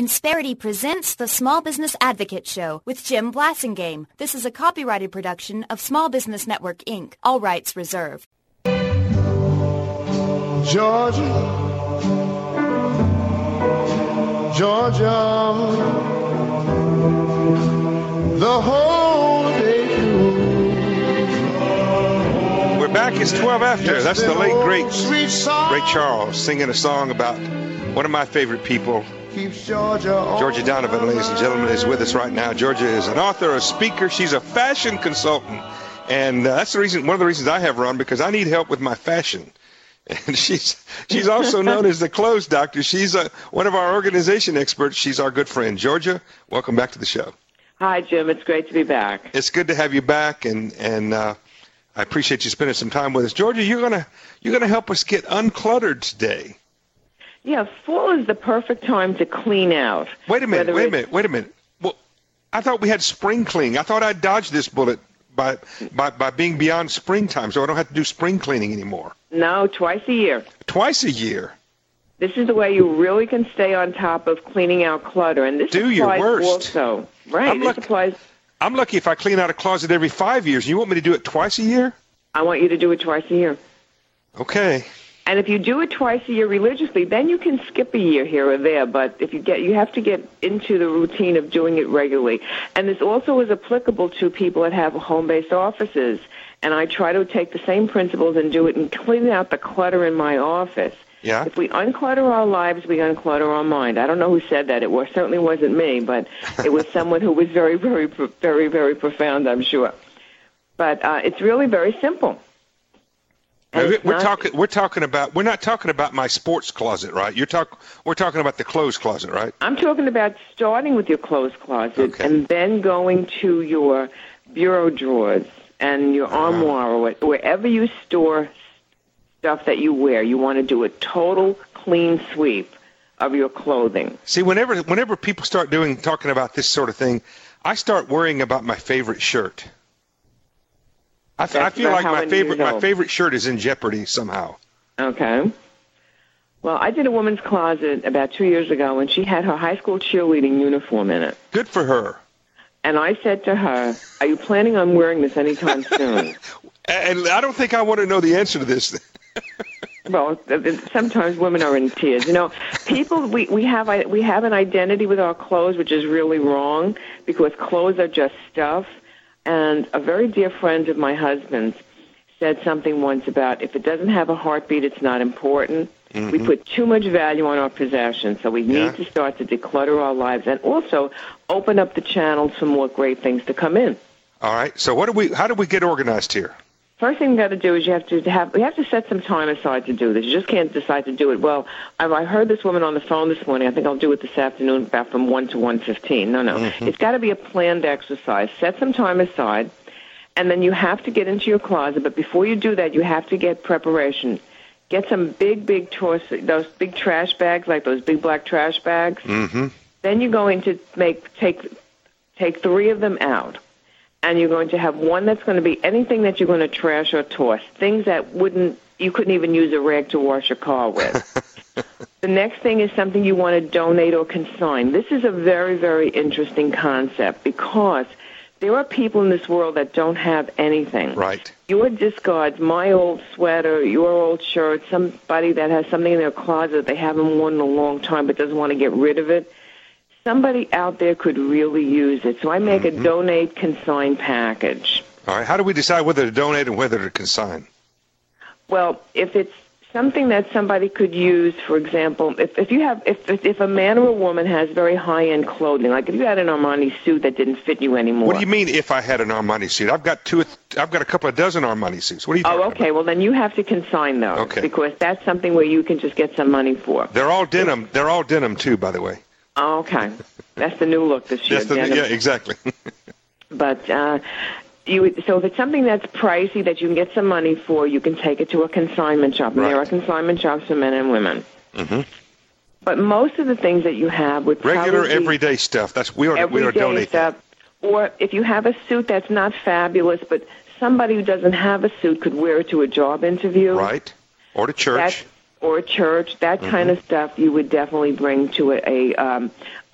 Insperity presents the Small Business Advocate Show with Jim Blasingame. This is a copyrighted production of Small Business Network, Inc. All rights reserved. Georgia, Georgia, the whole day through. We're back. It's 12 after. That's the late, great Ray Charles singing a song about one of my favorite people. Georgia Donovan, ladies and gentlemen, is with us right now. Georgia is an author, a speaker. She's a fashion consultant. And that's the reason, one of the reasons I have her on, because I need help with my fashion. And she's also known as the Clothes Doctor. She's one of our organization experts. She's our good friend. Georgia, welcome back to the show. Hi, Jim. It's great to be back. It's good to have you back, and I appreciate you spending some time with us. Georgia, you're gonna help us get uncluttered today. Yeah, fall is the perfect time to clean out. Wait a minute. Well, I thought we had spring cleaning. I thought I dodged this bullet by being beyond springtime, so I don't have to do spring cleaning anymore. No, twice a year. Twice a year. This is the way you really can stay on top of cleaning out clutter, and this do your applies worst. Also, right? I'm lucky if I clean out a closet every 5 years. You want me to do it twice a year? I want you to do it twice a year. Okay. And if you do it twice a year religiously, then you can skip a year here or there. But if you have to get into the routine of doing it regularly. And this also is applicable to people that have home-based offices. And I try to take the same principles and do it and clean out the clutter in my office. Yeah. If we unclutter our lives, we unclutter our mind. I don't know who said that. It certainly wasn't me, but it was someone who was very, very, very, very profound, I'm sure. But it's really very simple. We're not talking about my sports closet, right? We're talking about the clothes closet, right? I'm talking about starting with your clothes closet and then going to your bureau drawers and your armoire or wherever you store stuff that you wear. You want to do a total clean sweep of your clothing. See, whenever people start talking about this sort of thing, I start worrying about my favorite shirt. I feel like my favorite shirt is in jeopardy somehow. Okay. Well, I did a woman's closet about 2 years ago, and she had her high school cheerleading uniform in it. Good for her. And I said to her, "Are you planning on wearing this anytime soon?" And I don't think I want to know the answer to this. Well, sometimes women are in tears. You know, people, we have an identity with our clothes, which is really wrong, because clothes are just stuff. And a very dear friend of my husband's said something once about if it doesn't have a heartbeat, it's not important. Mm-hmm. We put too much value on our possessions, so we need to start to declutter our lives and also open up the channels for more great things to come in. All right. So how do we get organized here? First thing we got to do is we have to set some time aside to do this. You just can't decide to do it. Well, I heard this woman on the phone this morning. I think I'll do it this afternoon about from 1 to 1:15. No. Mm-hmm. It's got to be a planned exercise. Set some time aside, and then you have to get into your closet. But before you do that, you have to get preparation. Get some big those big trash bags, like those big black trash bags. Mm-hmm. Then you're going to take 3 of them out. And you're going to have one that's going to be anything that you're going to trash or toss, things that you couldn't even use a rag to wash your car with. The next thing is something you want to donate or consign. This is a very, very interesting concept because there are people in this world that don't have anything. Right. Your discards, my old sweater, your old shirt, somebody that has something in their closet they haven't worn in a long time but doesn't want to get rid of it. Somebody out there could really use it. So I make a donate consign package. All right. How do we decide whether to donate and whether to consign? Well, if it's something that somebody could use, for example, if a man or a woman has very high-end clothing, like if you had an Armani suit that didn't fit you anymore. What do you mean if I had an Armani suit? I've got a couple of dozen Armani suits. What are you talking about? Well, then you have to consign those. Okay. Because that's something where you can just get some money for. They're all denim. They're all denim too, by the way. Oh, okay. That's the new look this year. Yeah, exactly. But so if it's something that's pricey that you can get some money for, you can take it to a consignment shop. And there are consignment shops for men and women. Mm-hmm. But most of the things that you have would regular, everyday stuff. We ought to donate that. Or if you have a suit that's not fabulous, but somebody who doesn't have a suit could wear it to a job interview. Right. Or to church. Or a church, that kind of stuff you would definitely bring to a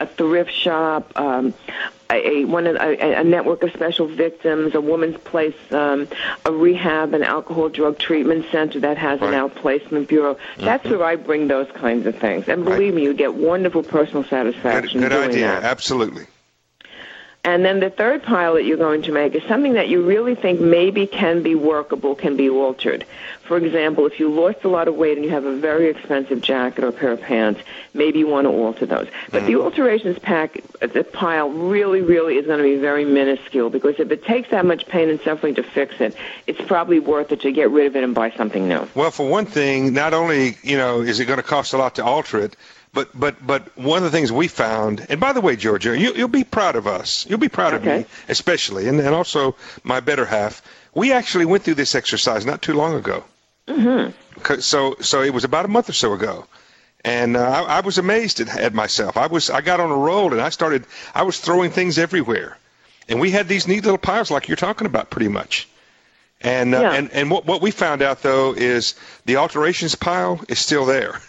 a thrift shop, a network of special victims, a woman's place, a rehab and alcohol drug treatment center that has an outplacement bureau. That's where I bring those kinds of things. And believe me, you get wonderful personal satisfaction. Good idea. That. Absolutely. And then the third pile that you're going to make is something that you really think maybe can be workable, can be altered. For example, if you lost a lot of weight and you have a very expensive jacket or pair of pants, maybe you want to alter those. But the alterations the pile really, really is going to be very minuscule, because if it takes that much pain and suffering to fix it, it's probably worth it to get rid of it and buy something new. Well, for one thing, not only, is it going to cost a lot to alter it, but one of the things we found, and by the way, Georgia, you'll be proud of us. You'll be proud of me, especially, and also my better half. We actually went through this exercise not too long ago. Mm-hmm. So it was about a month or so ago, and I was amazed at myself. I got on a roll, and I was throwing things everywhere, and we had these neat little piles like you're talking about, pretty much. And what we found out though is the alterations pile is still there.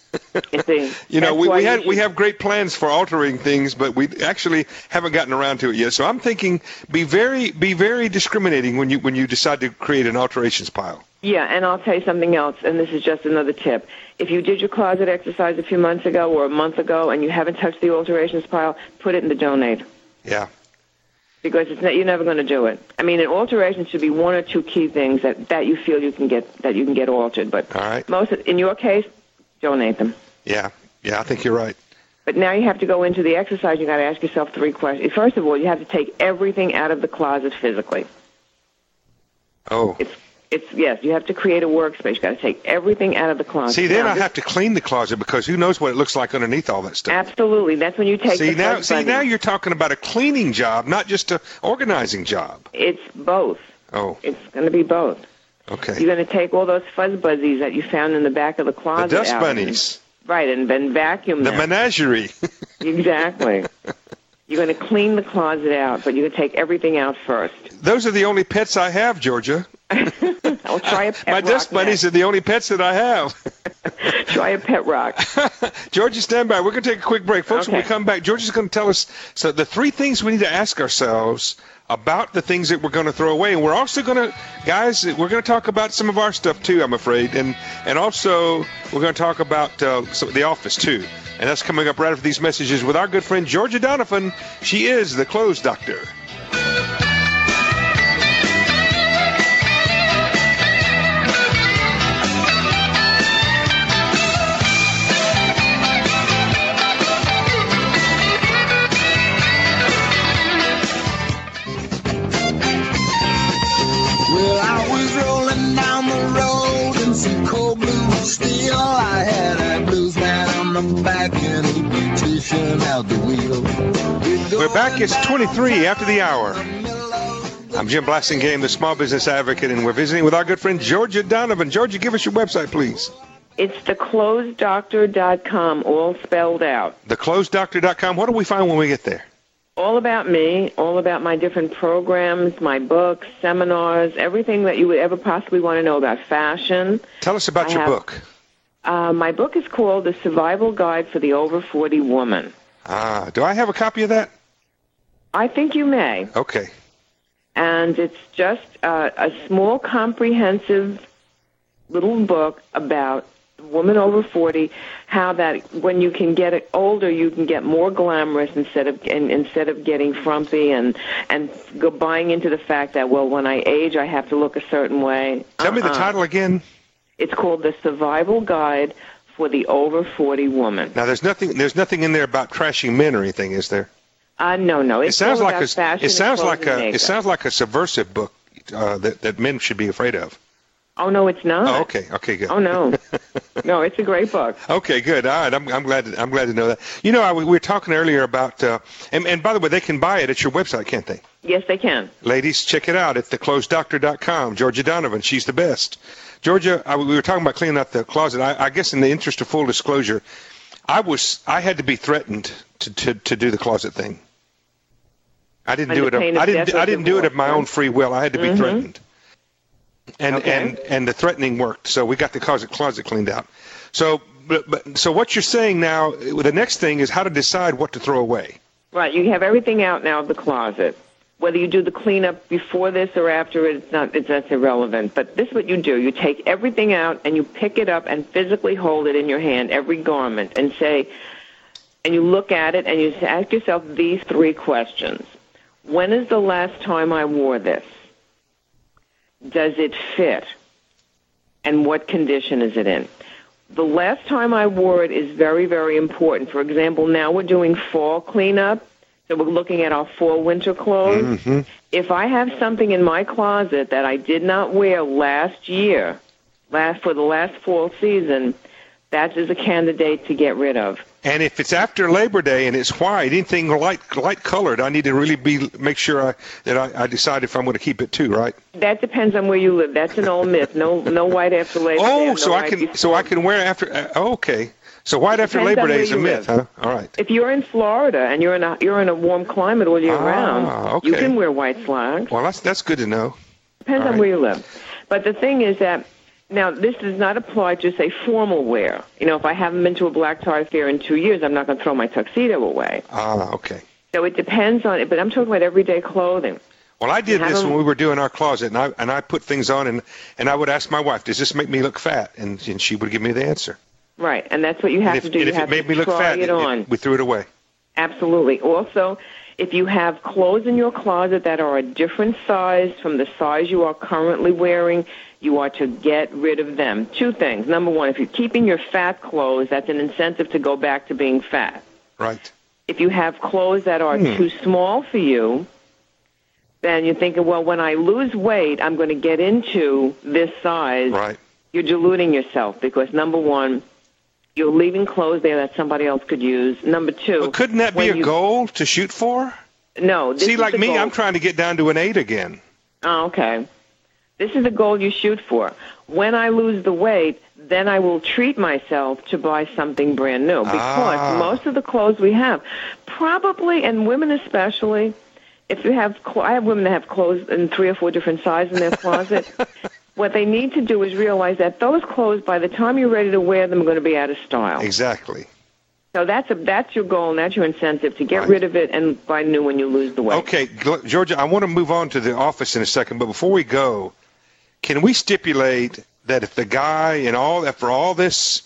We have great plans for altering things, but we actually haven't gotten around to it yet. So I'm thinking, be very discriminating when you decide to create an alterations pile. Yeah, and I'll tell you something else, and this is just another tip. If you did your closet exercise a few months ago or a month ago and you haven't touched the alterations pile, put it in the donate. Yeah. Because you're never going to do it. I mean, an alteration should be one or two key things that you feel you can get altered. But all right. In your case, donate them. Yeah, I think you're right. But now you have to go into the exercise. You got to ask yourself 3 questions. First of all, you have to take everything out of the closet physically. Oh. Yes, you have to create a workspace. You got to take everything out of the closet. See, then I have to clean the closet, because who knows what it looks like underneath all that stuff. Absolutely. That's when you take now you're talking about a cleaning job, not just an organizing job. It's both. Oh. It's going to be both. Okay. You're going to take all those fuzz buzzies that you found in the back of the closet The dust bunnies. Right, and then vacuum them. The menagerie. Exactly. You're going to clean the closet out, but you're going to take everything out first. Those are the only pets I have, Georgia. I'll try a pet rock. My dust bunnies are the only pets that I have. Try a pet rock. Georgia, stand by. We're going to take a quick break. Folks, when we come back, Georgia's going to tell us the 3 things we need to ask ourselves about the things that we're going to throw away. And we're also going to, guys, we're going to talk about some of our stuff too, I'm afraid. And also we're going to talk about The Office too. And that's coming up right after these messages with our good friend Georgia Donovan. She is the Clothes Doctor. Well, I was rolling down the road in some cold blue steel. I had a blues man on the back and a beautician out the wheel. We're back. It's 23 after the hour. I'm Jim Blasingame, the small business advocate, and we're visiting with our good friend Georgia Donovan. Georgia, give us your website, please. It's theclothesdoctor.com, all spelled out. Theclothesdoctor.com. What do we find when we get there? All about me, all about my different programs, my books, seminars, everything that you would ever possibly want to know about fashion. Tell us about your book. My book is called The Survival Guide for the Over 40 Woman. Do I have a copy of that? I think you may. Okay. And it's just a small, comprehensive little book about woman over 40, how that when you can get older, you can get more glamorous instead of getting frumpy and go buying into the fact that, well, when I age, I have to look a certain way. Tell me the title again. It's called The Survival Guide for the Over 40 Woman. Now, there's nothing in there about trashing men or anything, is there? No. It sounds like a subversive book that men should be afraid of. Oh, no, it's not. Oh, okay, good. Oh, no. No, it's a great book. Okay, good. All right, I'm glad to know that. You know, we were talking earlier about, and by the way, they can buy it at your website, can't they? Yes, they can. Ladies, check it out at theclothesdoctor.com. Georgia Donovan, she's the best. Georgia, we were talking about cleaning out the closet. I guess in the interest of full disclosure, I had to be threatened to do the closet thing. I didn't do it. I didn't do it of my own free will. I had to be threatened. And the threatening worked, so we got the closet cleaned out. So But so what you're saying now, the next thing is how to decide what to throw away. Right. You have everything out now of the closet. Whether you do the cleanup before this or after it, that's irrelevant. But this is what you do. You take everything out and you pick it up and physically hold it in your hand, every garment, and you look at it and you ask yourself these 3 questions. When is the last time I wore this? Does it fit? And what condition is it in? The last time I wore it is very, very important. For example, now we're doing fall cleanup. So we're looking at our fall-winter clothes. Mm-hmm. If I have something in my closet that I did not wear last year, for the last fall season, that is a candidate to get rid of. And if it's after Labor Day and it's white, anything light-colored, I need to really make sure that I decide if I'm going to keep it too, right? That depends on where you live. That's an old myth. No white after Labor Day. Oh, so I can wear after. Okay. So white after Labor Day is a myth, huh? All right. If you're in Florida and you're in a warm climate all year round, okay. You can wear white slacks. Well, that's good to know. Depends on where you live. But the thing is that now this does not apply to, say, formal wear. If I haven't been to a black tie fair in 2 years, I'm not going to throw my tuxedo away. Okay. So it depends on it, but I'm talking about everyday clothing. Well, I did this when we were doing our closet, and I put things on, and I would ask my wife, "Does this make me look fat?" And she would give me the answer. Right, and that's what you have to do. And if it made me look fat, we threw it away. Absolutely. Also, if you have clothes in your closet that are a different size from the size you are currently wearing, you are to get rid of them. 2 things. Number 1, if you're keeping your fat clothes, that's an incentive to go back to being fat. Right. If you have clothes that are too small for you, then you're thinking, well, when I lose weight, I'm going to get into this size. Right. You're deluding yourself because, number 1, you're leaving clothes there that somebody else could use. Number 2... But couldn't that be a goal to shoot for? No. See, like me, I'm trying to get down to an 8 again. Oh, okay. This is the goal you shoot for. When I lose the weight, then I will treat myself to buy something brand new. Because most of the clothes we have, probably, and women especially, if you have... I have women that have clothes in 3 or 4 different sizes in their closet... What they need to do is realize that those clothes, by the time you're ready to wear them, are going to be out of style. Exactly. So that's your goal, and that's your incentive to get rid of it and buy new when you lose the weight. Okay, Georgia, I want to move on to the office in a second, but before we go, can we stipulate that if the guy and after all this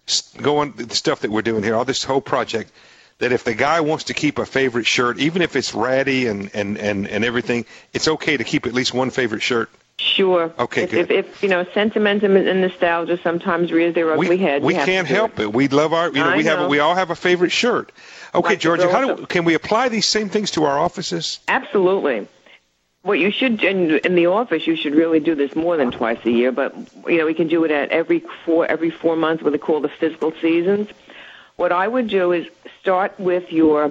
the stuff that we're doing here, all this whole project, that if the guy wants to keep a favorite shirt, even if it's ratty and everything, it's okay to keep at least one favorite shirt? Sure. Okay, good. If sentimentum and nostalgia sometimes rears their ugly head. We can't help it. We love our, we all have a favorite shirt. Okay, like Georgia, can we apply these same things to our offices? Absolutely. What you should, in the office, you should really do this more than twice a year, but, we can do it at every 4 months, what they call the fiscal seasons. What I would do is start with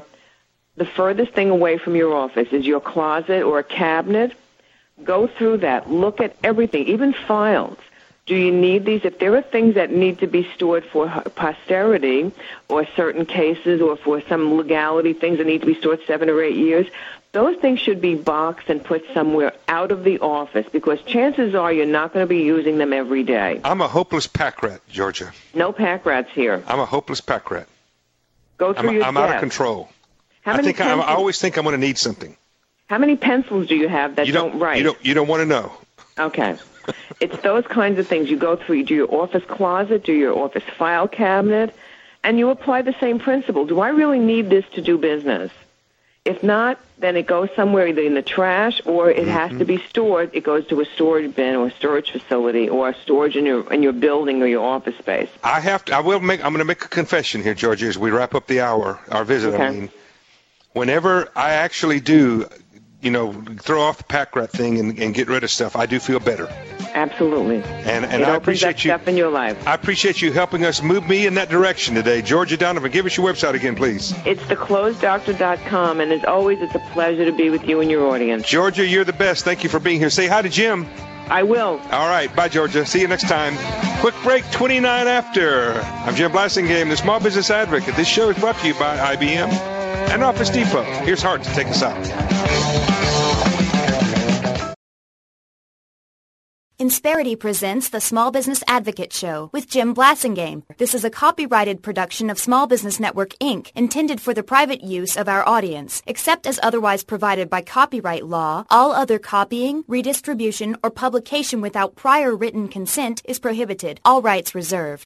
the furthest thing away from your office is your closet or a cabinet. Go through that. Look at everything, even files. Do you need these? If there are things that need to be stored for posterity or certain cases or for some legality, things that need to be stored 7 or 8 years, those things should be boxed and put somewhere out of the office because chances are you're not going to be using them every day. I'm a hopeless pack rat, Georgia. No pack rats here. I'm a hopeless pack rat. Go through your I'm out of control. I always think I'm going to need something. How many pencils do you have that don't write? You don't want to know. Okay. It's those kinds of things. You go through, you do your office closet, do your office file cabinet, and you apply the same principle. Do I really need this to do business? If not, then it goes somewhere either in the trash or it has to be stored. It goes to a storage bin or a storage facility or a storage in your building or your office space. I'm going to make a confession here, Georgia, as we wrap up our visit. Okay. I mean, whenever I actually do, throw off the pack rat thing and get rid of stuff, I do feel better. Absolutely. And I appreciate you. Stuff in your life. I appreciate you helping us move me in that direction today. Georgia Donovan, give us your website again, please. It's theclothesdoctor.com, and as always, it's a pleasure to be with you and your audience. Georgia, you're the best. Thank you for being here. Say hi to Jim. I will. All right. Bye, Georgia. See you next time. Quick break, 29 after. I'm Jim Blasingame, the Small Business Advocate. This show is brought to you by IBM and Office Depot. Here's Hart to take us out. Insperity presents the Small Business Advocate Show with Jim Blasingame. This is a copyrighted production of Small Business Network, Inc., intended for the private use of our audience. Except as otherwise provided by copyright law, all other copying, redistribution, or publication without prior written consent is prohibited. All rights reserved.